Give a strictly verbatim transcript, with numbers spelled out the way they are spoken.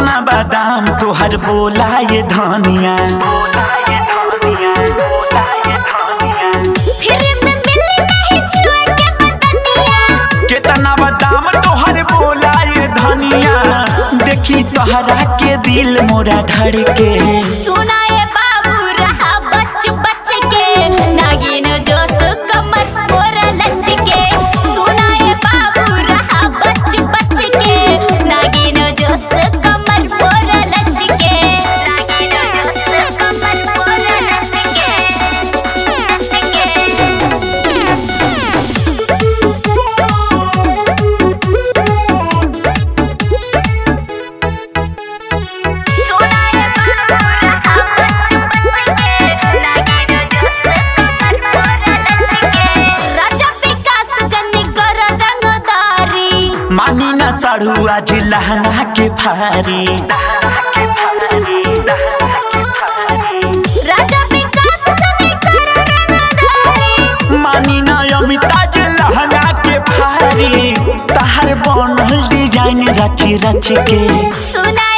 केतना बादाम तोहर बोला ये धनिया केतना बादाम तोहर बोला ये धनिया देखी तोहरा के दिल मोरा धड़के सुना ये बाबू रहा बच बच के नागिन जोश कमर मोरा लच के सुना ये बाबू रहा बच बच के नागिन जोश कमर मोरा लच के नागिन जोश कमर मोरा लच के लच मानी न सड़ुआ जिलहना के फारी राजा विकास तने कर रंगदारी मानी न अमिता जिलहना के फारी तहर बनल डिजाइन रच रच के सुना